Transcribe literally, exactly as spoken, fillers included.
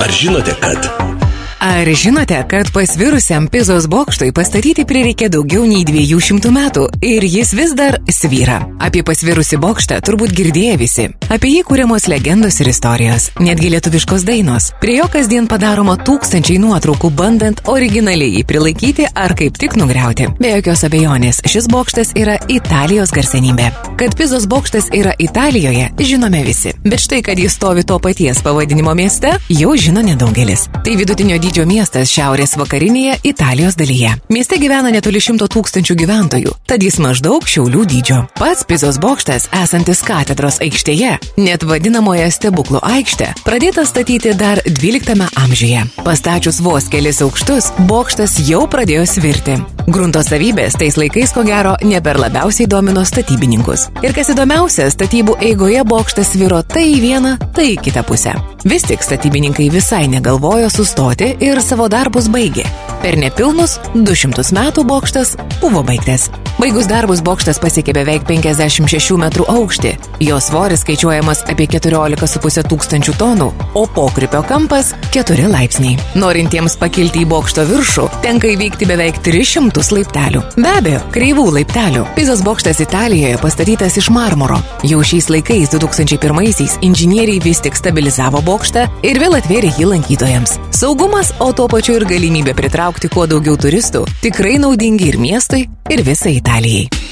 Ar žinote, kad... Ar žinote, kad pasvirusiam Pizos bokštui pastatyti prireikė daugiau nei dviejų šimtų metų ir jis vis dar svyra? Apie pasvirusį bokštą turbūt girdėję visi. Apie jį kūriamos legendos ir istorijos, netgi lietuviškos dainos. Prie jo kasdien padaroma tūkstančiai nuotraukų, bandant originaliai jį prilaikyti ar kaip tik nugriauti. Be jokios abejonės, šis bokštas yra Italijos garsenybė. Kad Pizos bokštas yra Italijoje, žinome visi. Bet štai, kad jis stovi to paties pavadinimo mieste, jau žino nedaugelis. Tai vidutinio dydžio miestas šiaurės vakarinėje Italijos dalyje. Mieste gyvena netoli šimto tūkstančių gyventojų, tad jis maždaug Šiaulių dydžio. Pats Pizos bokštas, esantis katedros aikštėje, net vadinamoje stebuklų aikštė, pradėtas statyti dar dvyliktame amžiuje. Pastačius vos kelis aukštus, bokštas jau pradėjo svirti. Grunto savybės tais laikais, ko gero, ne per labiausiai domino statybininkus. Ir kas įdomiausia, statybų eigoje bokštas sviro tai į vieną, tai į kitą pusę. Vis tik statybininkai visai negalvojo sustoti ir savo darbus baigė. Per nepilnus du šimtus metų bokštas buvo baigtas. Baigus darbus bokštas pasiekė beveik penkiasdešimt šešių metrų aukštį. Jo svoris skaičiuojamas apie keturiolika su puse tūkstančių tonų, o pokrypio kampas keturi laipsniai. Norintiems pakilti į bokšto viršų, tenka įveikti beveik tris šimtus laiptelių. Be abejo, kreivų laiptelių. Pizos bokštas Italijoje pastatytas iš marmuro. Jau šiais laikais du tūkstančiai pirmaisiais inžinieriai vis tik stabilizavo bokštą ir vėl atvėrė jį lankytojams. Saugumas, o tuo pačiu ir galimybė pritraukti kuo daugiau turistų, tikrai naudingi ir miestui, ir visai Italijai.